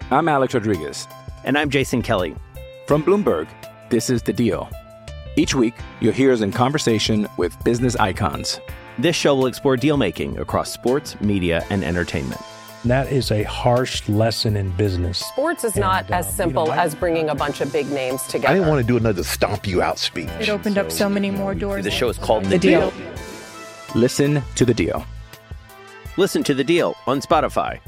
I'm Alex Rodriguez. And I'm Jason Kelly. From Bloomberg, this is The Deal. Each week, you'll hear us in conversation with business icons. This show will explore deal-making across sports, media, and entertainment. That is a harsh lesson in business. Sports is not as simple as bringing a bunch of big names together. I didn't want to do another stomp you out speech. It opened up so many more doors. The show is called The Deal. Listen to The Deal. Listen to The Deal on Spotify.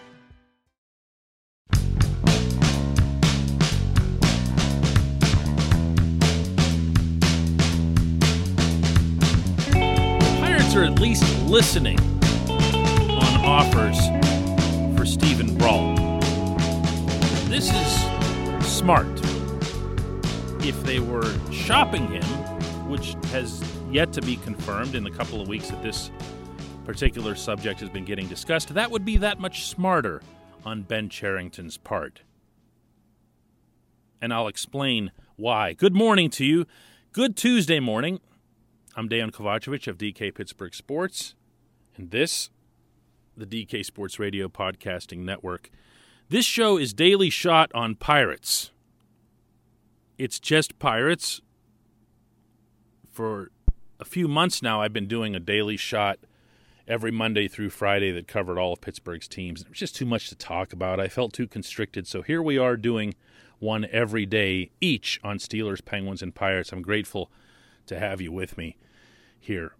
Pirates are at least listening on offers for Steven Brault. This is smart. If they were shopping him, which has yet to be confirmed in the couple of weeks that this particular subject has been getting discussed, that would be that much smarter on Ben Cherington's part. And I'll explain why. Good morning to you. Good Tuesday morning. I'm Dejan Kovacevic of DK Pittsburgh Sports, and this, the DK Sports Radio Podcasting Network. This show is daily shot on Pirates. It's just Pirates. For a few months now, I've been doing a daily shot every Monday through Friday that covered all of Pittsburgh's teams. It was just too much to talk about. I felt too constricted, so here we are doing one every day, each on Steelers, Penguins, and Pirates. I'm grateful to have you with me here.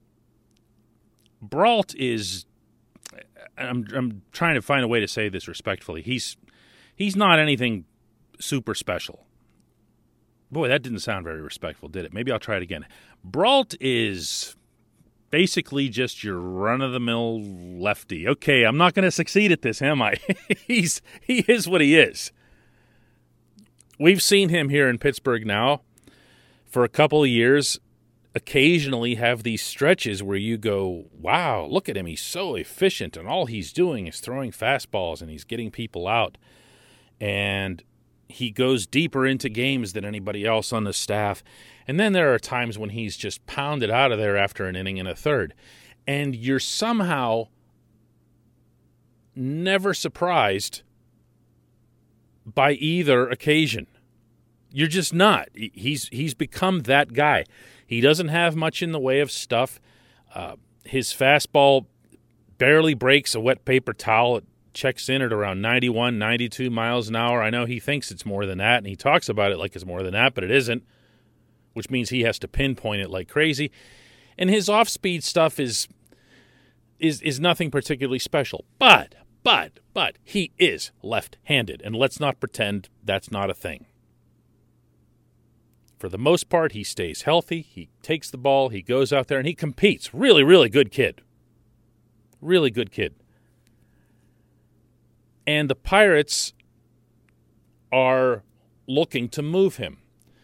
Brault is, I'm trying to find a way to say this respectfully. He's not anything super special. Boy, that didn't sound very respectful, did it? Maybe I'll try it again. Brault is basically just your run-of-the-mill lefty. Okay, I'm not going to succeed at this, am I? He is what he is. We've seen him here in Pittsburgh now for a couple of years occasionally have these stretches where you go, wow, look at him. He's so efficient, and all he's doing is throwing fastballs, and he's getting people out. And he goes deeper into games than anybody else on the staff. And then there are times when he's just pounded out of there after an inning and a third. And you're somehow never surprised by either occasion. You're just not. He's become that guy. He doesn't have much in the way of stuff. His fastball barely breaks a wet paper towel. It checks in at around 91, 92 miles an hour. I know he thinks it's more than that, and he talks about it like it's more than that, but it isn't, which means he has to pinpoint it like crazy. And his off-speed stuff is nothing particularly special. But he is left-handed, and let's not pretend that's not a thing. For the most part, he stays healthy, he takes the ball, he goes out there, and he competes. Really, really good kid. Really good kid. And the Pirates are looking to move him.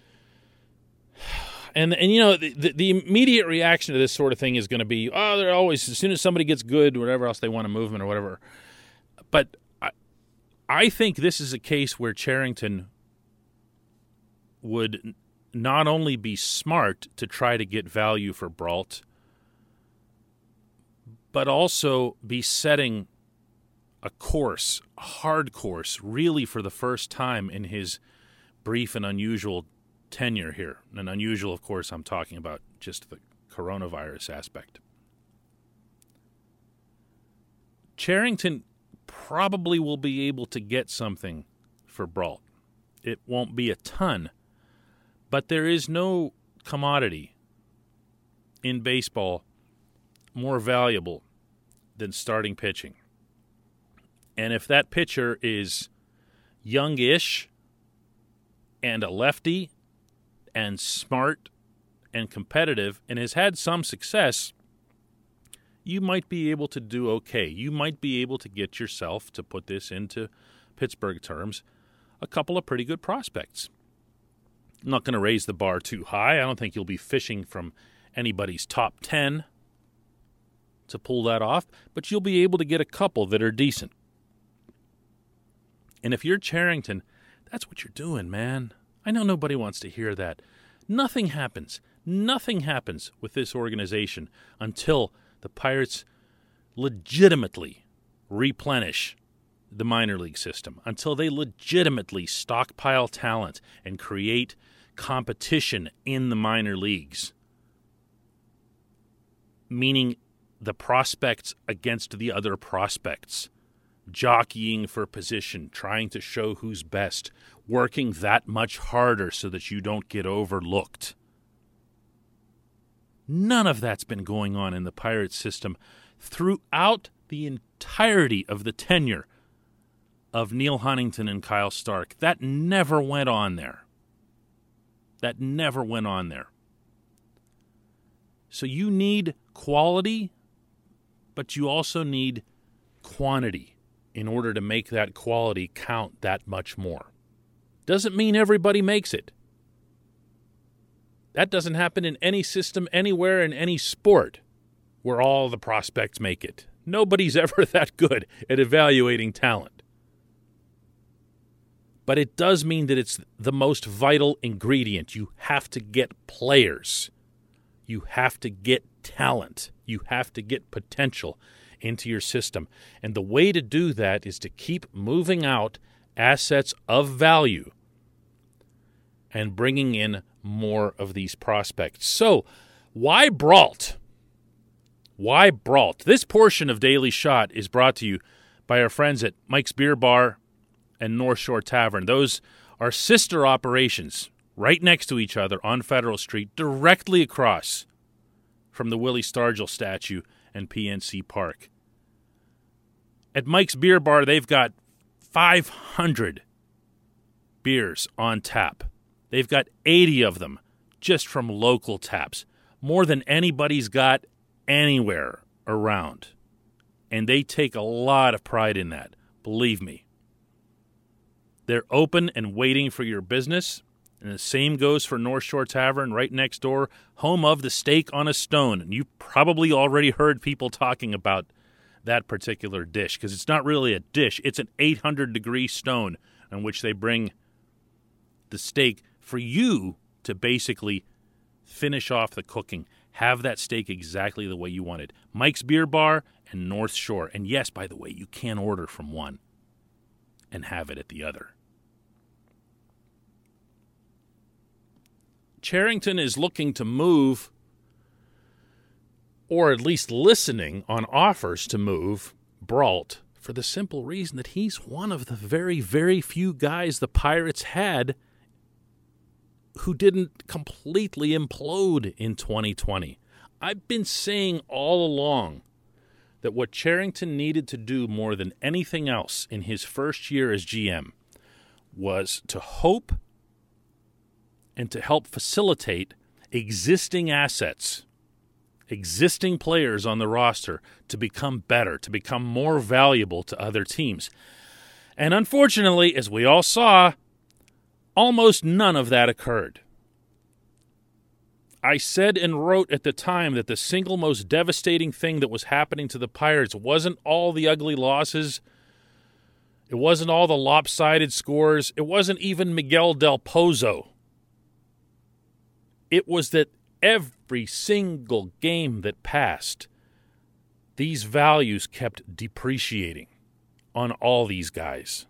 And you know, the immediate reaction to this sort of thing is going to be, oh, they're always, as soon as somebody gets good, whatever else they want to move him or whatever. But I think this is a case where Cherington would not only be smart to try to get value for Brault, but also be setting a course, a hard course, really for the first time in his brief and unusual tenure here. And unusual, of course, I'm talking about just the coronavirus aspect. Cherington probably will be able to get something for Brault. It won't be a ton, but there is no commodity in baseball more valuable than starting pitching. And if that pitcher is youngish and a lefty and smart and competitive and has had some success, you might be able to do okay. You might be able to get yourself, to put this into Pittsburgh terms, a couple of pretty good prospects. I'm not going to raise the bar too high. I don't think you'll be fishing from anybody's top 10 to pull that off, but you'll be able to get a couple that are decent. And if you're Cherington, that's what you're doing, man. I know nobody wants to hear that. Nothing happens with this organization until the Pirates legitimately replenish the minor league system, until they legitimately stockpile talent and create competition in the minor leagues, meaning the prospects against the other prospects, jockeying for position, trying to show who's best, working that much harder so that you don't get overlooked. None of that's been going on in the Pirates system throughout the entirety of the tenure of Neil Huntington and Kyle Stark. That never went on there. That never went on there. So you need quality, but you also need quantity in order to make that quality count that much more. Doesn't mean everybody makes it. That doesn't happen in any system, anywhere, in any sport where all the prospects make it. Nobody's ever that good at evaluating talent. But it does mean that it's the most vital ingredient. You have to get players. You have to get talent. You have to get potential into your system. And the way to do that is to keep moving out assets of value and bringing in more of these prospects. So, why Brault? Why Brault? This portion of Daily Shot is brought to you by our friends at Mike's Beer Bar and North Shore Tavern. Those are sister operations right next to each other on Federal Street, directly across from the Willie Stargell statue and PNC Park. At Mike's Beer Bar, they've got 500 beers on tap. They've got 80 of them just from local taps, more than anybody's got anywhere around. And they take a lot of pride in that, believe me. They're open and waiting for your business, and the same goes for North Shore Tavern right next door, home of the Steak on a Stone. And you've probably already heard people talking about that particular dish, because it's not really a dish. It's an 800-degree stone on which they bring the steak for you to basically finish off the cooking. Have that steak exactly the way you want it. Mike's Beer Bar and North Shore. And yes, by the way, you can order from one and have it at the other. Cherington is looking to move, or at least listening on offers to move, Brault, for the simple reason that he's one of the very, very few guys the Pirates had who didn't completely implode in 2020. I've been saying all along that what Cherington needed to do more than anything else in his first year as GM was to hope and to help facilitate existing assets, existing players on the roster to become better, to become more valuable to other teams. And unfortunately, as we all saw, almost none of that occurred. I said and wrote at the time that the single most devastating thing that was happening to the Pirates wasn't all the ugly losses. It wasn't all the lopsided scores. It wasn't even Miguel Del Pozo. It was that every single game that passed, these values kept depreciating on all these guys.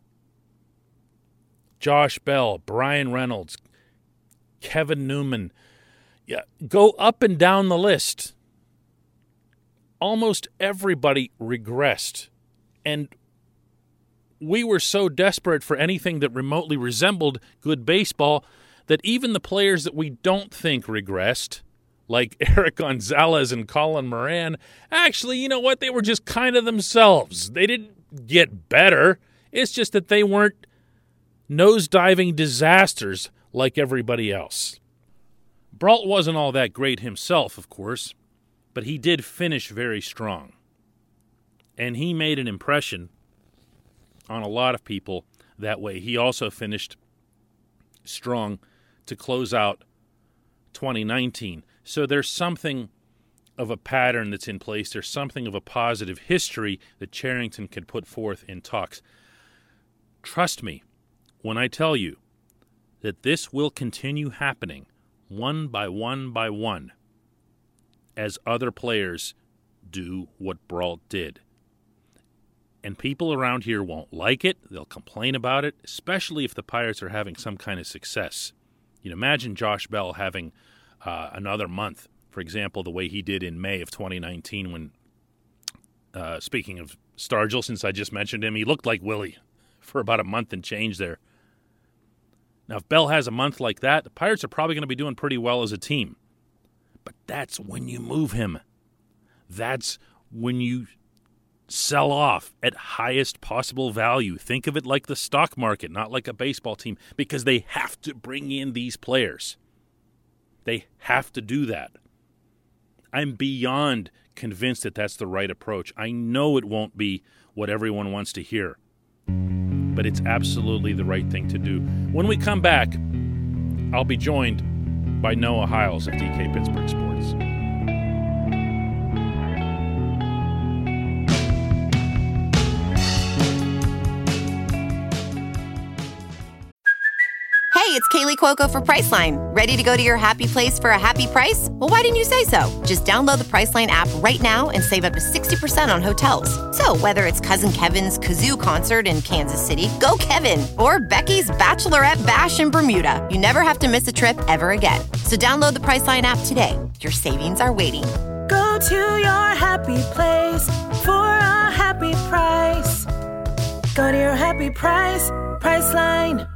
Josh Bell, Brian Reynolds, Kevin Newman. Yeah, go up and down the list. Almost everybody regressed. And we were so desperate for anything that remotely resembled good baseball that even the players that we don't think regressed, like Eric Gonzalez and Colin Moran, actually, you know what? They were just kind of themselves. They didn't get better. It's just that they weren't nosediving disasters like everybody else. Brault wasn't all that great himself, of course, but he did finish very strong. And he made an impression on a lot of people that way. He also finished strong to close out 2019. So there's something of a pattern that's in place. There's something of a positive history that Cherington can put forth in talks. Trust me when I tell you that this will continue happening one by one by one as other players do what Brault did. And people around here won't like it. They'll complain about it, especially if the Pirates are having some kind of success. You know, imagine Josh Bell having another month, for example, the way he did in May of 2019 when, speaking of Stargell, since I just mentioned him, he looked like Willie for about a month and change there. Now, if Bell has a month like that, the Pirates are probably going to be doing pretty well as a team. But that's when you move him. That's when you sell off at highest possible value. Think of it like the stock market, not like a baseball team, because they have to bring in these players. They have to do that. I'm beyond convinced that that's the right approach. I know it won't be what everyone wants to hear, but it's absolutely the right thing to do. When we come back, I'll be joined by Noah Hiles of DK Pittsburgh Sports. Hey, it's Kaylee Cuoco for Priceline. Ready to go to your happy place for a happy price? Well, why didn't you say so? Just download the Priceline app right now and save up to 60% on hotels. So whether it's Cousin Kevin's Kazoo Concert in Kansas City, go Kevin, or Becky's Bachelorette Bash in Bermuda, you never have to miss a trip ever again. So download the Priceline app today. Your savings are waiting. Go to your happy place for a happy price. Go to your happy price, Priceline.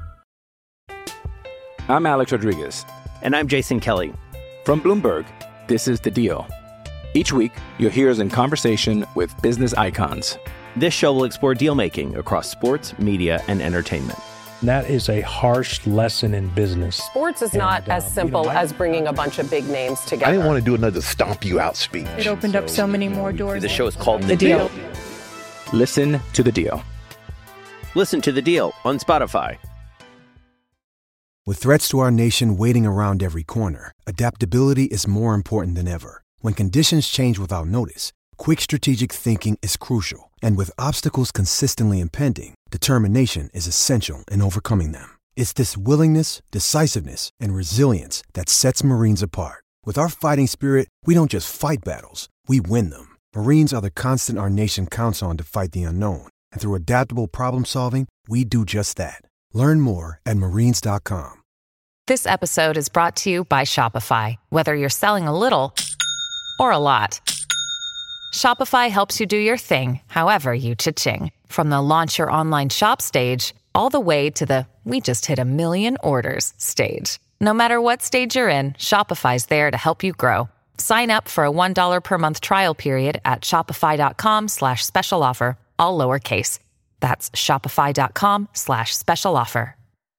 I'm Alex Rodriguez. And I'm Jason Kelly. From Bloomberg, this is The Deal. Each week, you'll hear us in conversation with business icons. This show will explore deal-making across sports, media, and entertainment. That is a harsh lesson in business. Sports is not as simple as bringing a bunch of big names together. I didn't want to do another stomp you out speech. It opened up so many more doors. The show is called The Deal. Listen to The Deal. Listen to The Deal on Spotify. With threats to our nation waiting around every corner, adaptability is more important than ever. When conditions change without notice, quick strategic thinking is crucial. And with obstacles consistently impending, determination is essential in overcoming them. It's this willingness, decisiveness, and resilience that sets Marines apart. With our fighting spirit, we don't just fight battles, we win them. Marines are the constant our nation counts on to fight the unknown. And through adaptable problem solving, we do just that. Learn more at marines.com. This episode is brought to you by Shopify. Whether you're selling a little or a lot, Shopify helps you do your thing, however you cha-ching. From the launch your online shop stage, all the way to the we just hit 1 million orders stage. No matter what stage you're in, Shopify's there to help you grow. Sign up for a $1 per month trial period at shopify.com/special offer, all lowercase. That's shopify.com/special offer.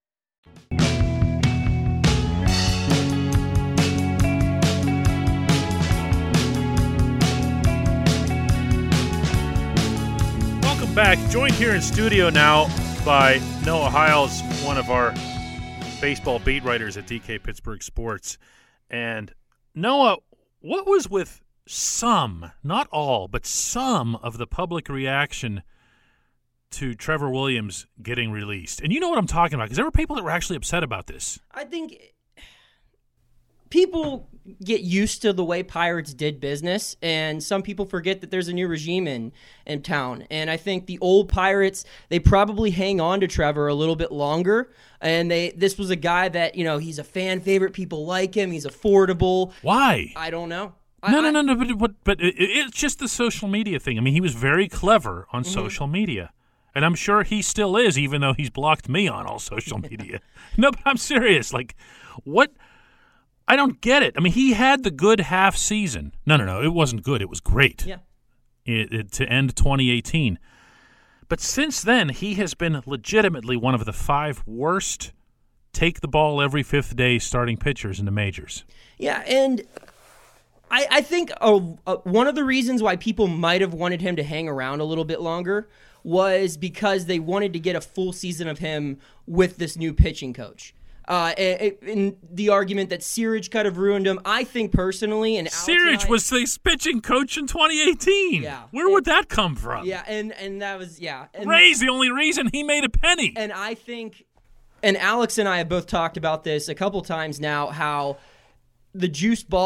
Welcome back. Joined here in studio now by Noah Hiles, one of our baseball beat writers at DK Pittsburgh Sports. And Noah, what was with some, not all, but some of the public reaction to Trevor Williams getting released? And you know what I'm talking about, because there were people that were actually upset about this. I think people get used to the way Pirates did business, and some people forget that there's a new regime in town. And I think the old Pirates, they probably hang on to Trevor a little bit longer. And this was a guy that, you know, he's a fan favorite. People like him. He's affordable. Why? I don't know. No, but it's just the social media thing. I mean, he was very clever on social media. And I'm sure he still is, even though he's blocked me on all social media. No, but I'm serious. Like, what? I don't get it. I mean, he had the good half season. No, it wasn't good. It was great. Yeah. To end 2018. But since then, he has been legitimately one of the 5 worst take the ball every 5th day starting pitchers in the majors. Yeah, and I think one of the reasons why people might have wanted him to hang around a little bit longer was because they wanted to get a full season of him with this new pitching coach. In the argument that Sirich could have ruined him, I think personally, and Sirich was the pitching coach in 2018. Yeah, where would that come from? Yeah, and that was And Ray's the only reason he made a penny. And I think, and Alex and I have both talked about this a couple times now, how the juice ball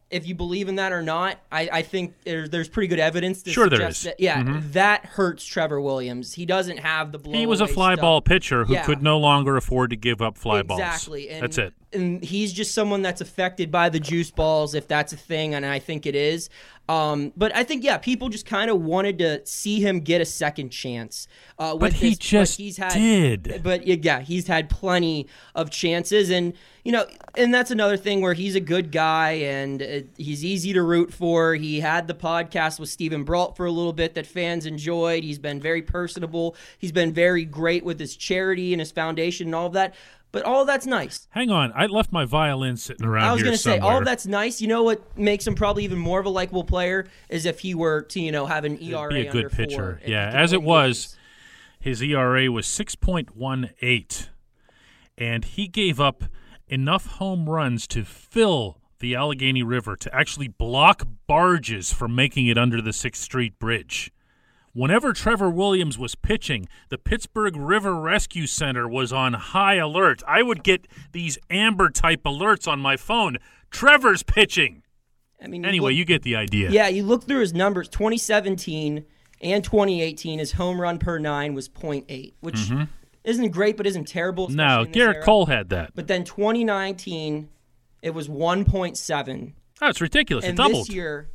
if you believe in that or not, I think there's pretty good evidence to sure suggest there is. that, that hurts Trevor Williams. He doesn't have the blow. He was a fly ball pitcher who could no longer afford to give up fly balls. Exactly. And, that's it. And he's just someone that's affected by the juice balls, if that's a thing, and I think it is. But I think, people just kind of wanted to see him get a second chance. But he just did. But, he's had plenty of chances. And, and that's another thing where he's a good guy and he's easy to root for. He had the podcast with Stephen Brault for a little bit that fans enjoyed. He's been very personable. He's been very great with his charity and his foundation and all of that. But all of that's nice. Hang on. I left my violin sitting around here. I was going to say, all of that's nice. You know what makes him probably even more of a likable player is if he were to, have an ERA be a good under pitcher. 4. Yeah, as it was, his ERA was 6.18, and he gave up enough home runs to fill the Allegheny River to actually block barges from making it under the 6th Street Bridge. Whenever Trevor Williams was pitching, the Pittsburgh River Rescue Center was on high alert. I would get these Amber-type alerts on my phone. Trevor's pitching. Anyway, you get the idea. Yeah, you look through his numbers. 2017 and 2018, his home run per 9 was 0.8, which isn't great but isn't terrible. No, Garrett Cole had that. But then 2019, it was 1.7. Oh, it's ridiculous. And it doubled. This year,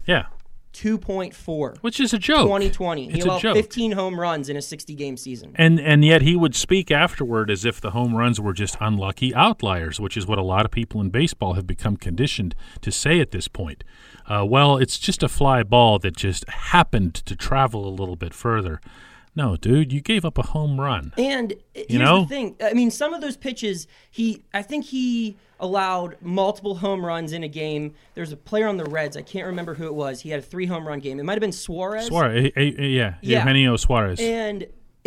2.4, which is a joke. 2020, he allowed 15 home runs in a 60-game season, and yet he would speak afterward as if the home runs were just unlucky outliers, which is what a lot of people in baseball have become conditioned to say at this point. Well, it's just a fly ball that just happened to travel a little bit further. No, dude, you gave up a home run. And here's the thing. Some of those pitches, I think he allowed multiple home runs in a game. There's a player on the Reds. I can't remember who it was. He had a 3-home run game. It might have been Suarez. Eugenio Suarez. And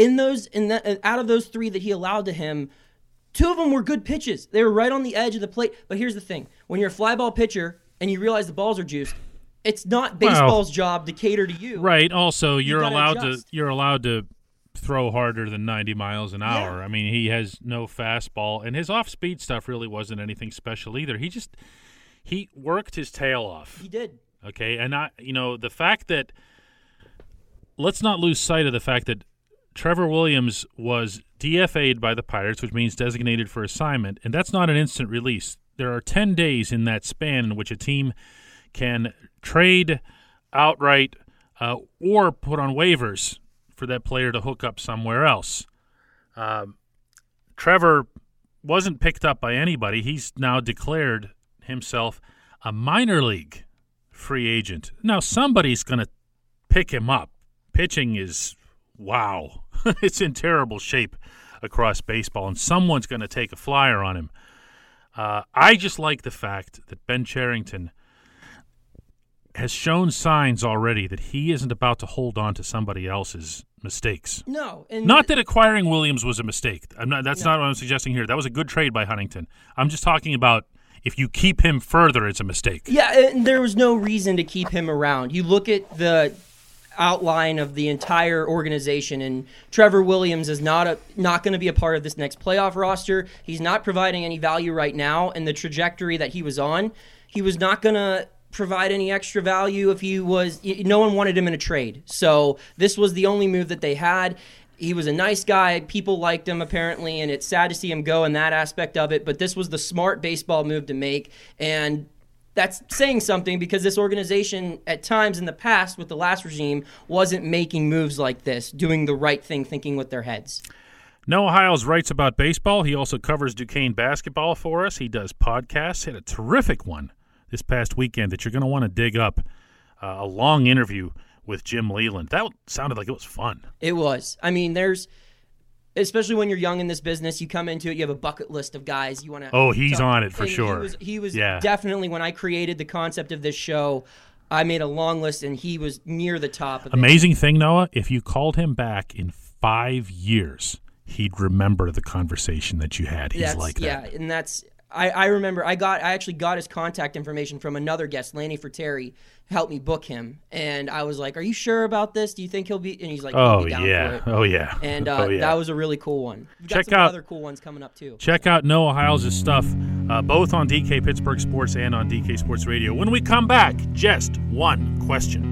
out of those 3 that he allowed to him, 2 of them were good pitches. They were right on the edge of the plate. But here's the thing. When you're a fly ball pitcher and you realize the balls are juiced, it's not baseball's job to cater to you. Right. Also, you're allowed to throw harder than 90 miles an hour. Yeah. He has no fastball, and his off-speed stuff really wasn't anything special either. He worked his tail off. He did. Okay, and the fact that let's not lose sight of the fact that Trevor Williams was DFA'd by the Pirates, which means designated for assignment, and that's not an instant release. There are 10 days in that span in which a team can trade outright or put on waivers for that player to hook up somewhere else. Trevor wasn't picked up by anybody. He's now declared himself a minor league free agent. Now, somebody's going to pick him up. Pitching is, wow, it's in terrible shape across baseball, and someone's going to take a flyer on him. I just like the fact that Ben Cherington has shown signs already that he isn't about to hold on to somebody else's mistakes. No. Not that acquiring Williams was a mistake. That's not what I'm suggesting here. That was a good trade by Huntington. I'm just talking about if you keep him further, it's a mistake. Yeah, and there was no reason to keep him around. You look at the outline of the entire organization, and Trevor Williams is not going to be a part of this next playoff roster. He's not providing any value right now, and the trajectory that he was on, he was not going to provide any extra value if he was. No one wanted him in a trade, so this was the only move that they had. He was a nice guy. People liked him, apparently, and it's sad to see him go in that aspect of it, but this was the smart baseball move to make, and that's saying something because this organization at times in the past with the last regime wasn't making moves like this, doing the right thing, thinking with their heads. Noah Hiles writes about baseball. He also covers Duquesne basketball for us. He does podcasts. He had a terrific one this past weekend that you're going to want to dig up, a long interview with Jim Leland. That sounded like it was fun. It was. Especially when you're young in this business, you come into it, you have a bucket list of guys you want to. Oh, he's on it for sure. He was definitely, when I created the concept of this show, I made a long list, and he was near the top of it. Amazing thing, Noah, if you called him back in 5 years, he'd remember the conversation that you had. He's like that. Yeah, and that's. I remember I actually got his contact information from another guest, Lanny Fratteri, helped me book him, and I was like, "Are you sure about this? Do you think he'll be?" And he's like, "Oh down yeah, for it." oh yeah." And that was a really cool one. We've got some other cool ones coming up too. Check out Noah Hiles' stuff both on DK Pittsburgh Sports and on DK Sports Radio. When we come back, just one question.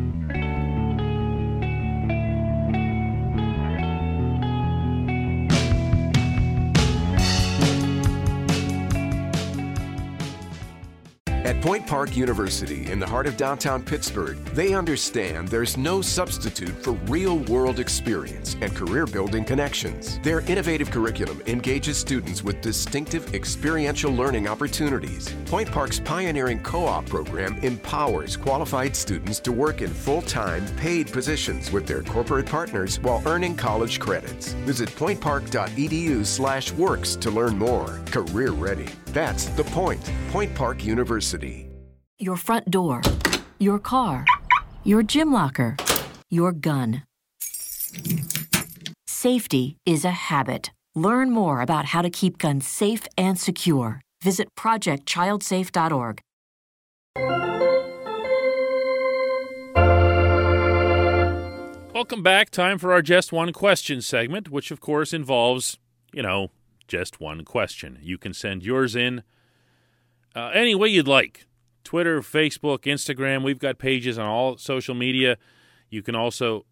At Point Park University, in the heart of downtown Pittsburgh, they understand there's no substitute for real-world experience and career-building connections. Their innovative curriculum engages students with distinctive experiential learning opportunities. Point Park's pioneering co-op program empowers qualified students to work in full-time, paid positions with their corporate partners while earning college credits. Visit pointpark.edu/works to learn more. Career ready. That's the point. Point Park University. Your front door, your car, your gym locker, your gun. Safety is a habit. Learn more about how to keep guns safe and secure. Visit projectchildsafe.org. Welcome back. Time for our Just One Question segment, which of course involves, just one question. You can send yours in any way you'd like. Twitter, Facebook, Instagram. We've got pages on all social media. You can also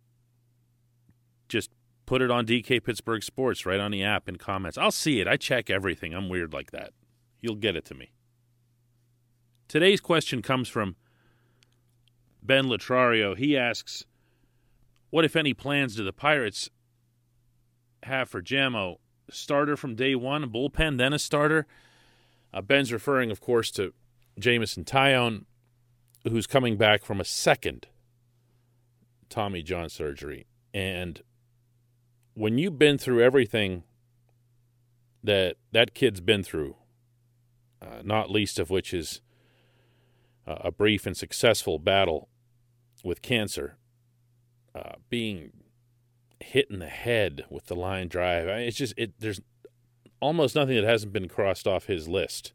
just put it on DK Pittsburgh Sports right on the app in comments. I'll see it. I check everything. I'm weird like that. You'll get it to me. Today's question comes from Ben Latrario. He asks, what, if any, plans do the Pirates have for Jamo? Starter from day one, a bullpen, then a starter? Ben's referring, of course, to Jameson Taillon, who's coming back from a second Tommy John surgery. And when you've been through everything that kid's been through, not least of which is a brief and successful battle with cancer, being hit in the head with the line drive. It's just there's almost nothing that hasn't been crossed off his list.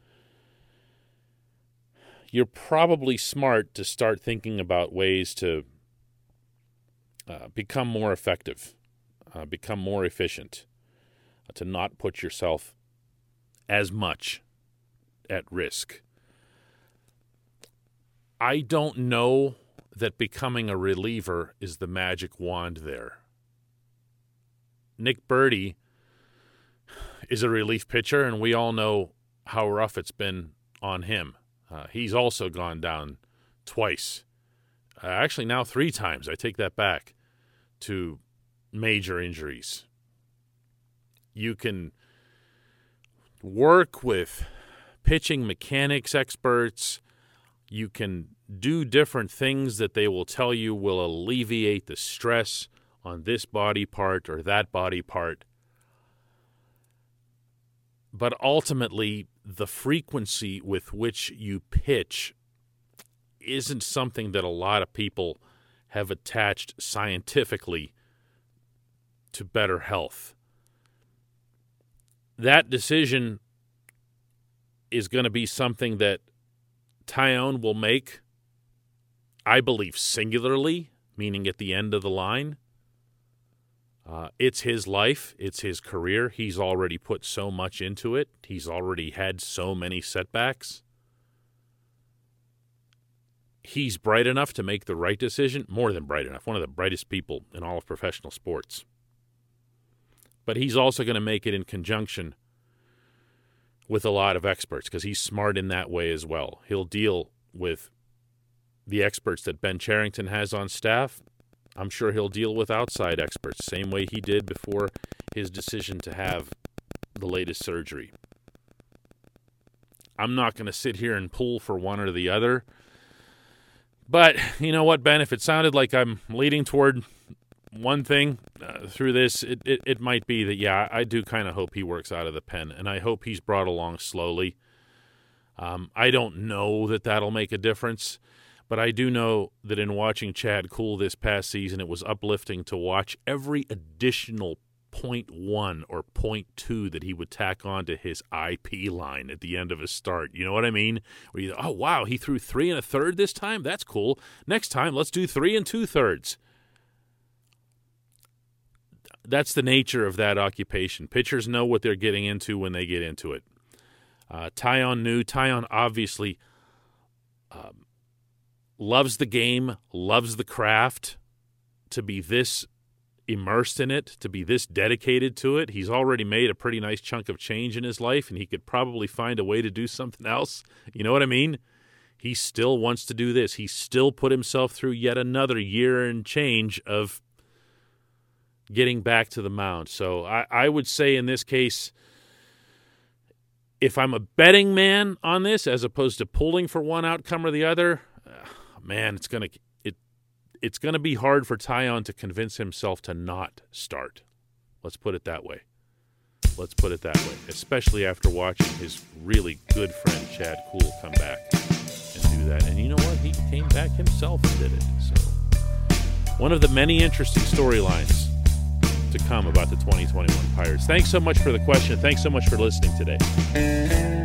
You're probably smart to start thinking about ways to become more effective, become more efficient, to not put yourself as much at risk. I don't know that becoming a reliever is the magic wand there. Nick Burdi is a relief pitcher, and we all know how rough it's been on him. He's also gone down twice. Actually, now 3 times. I take that back, to major injuries. You can work with pitching mechanics experts. You can do different things that they will tell you will alleviate the stress on this body part or that body part. But ultimately, the frequency with which you pitch isn't something that a lot of people have attached scientifically to better health. That decision is going to be something that Taillon will make, I believe, singularly, meaning at the end of the line. It's his life. It's his career. He's already put so much into it. He's already had so many setbacks. He's bright enough to make the right decision, more than bright enough, one of the brightest people in all of professional sports. But he's also going to make it in conjunction with a lot of experts because he's smart in that way as well. He'll deal with the experts that Ben Cherington has on staff. I'm sure he'll deal with outside experts, same way he did before his decision to have the latest surgery. I'm not going to sit here and pull for one or the other. But you know what, Ben? If it sounded like I'm leading toward one thing through this, it might be that, yeah, I do kind of hope he works out of the pen, and I hope he's brought along slowly. I don't know that that'll make a difference, but I do know that in watching Chad Kuhl this past season, it was uplifting to watch every additional 0.1 or 0.2 that he would tack onto his IP line at the end of a start. You know what I mean? Where you, oh, wow, he threw 3 1/3 this time? That's cool. Next time, let's do 3 2/3. That's the nature of that occupation. Pitchers know what they're getting into when they get into it. Taillon obviously loves the game, loves the craft. To be this immersed in it, to be this dedicated to it, he's already made a pretty nice chunk of change in his life, and he could probably find a way to do something else. You know what I mean? He still wants to do this. He still put himself through yet another year and change of getting back to the mound. So I would say in this case, if I'm a betting man on this as opposed to pulling for one outcome or the other, man, it's going to be hard for Taillon to convince himself to not start. Let's put it that way. Especially after watching his really good friend Chad Kuhl come back and do that. And you know what? He came back himself and did it. So one of the many interesting storylines to come about the 2021 Pirates. Thanks so much for the question. Thanks so much for listening today.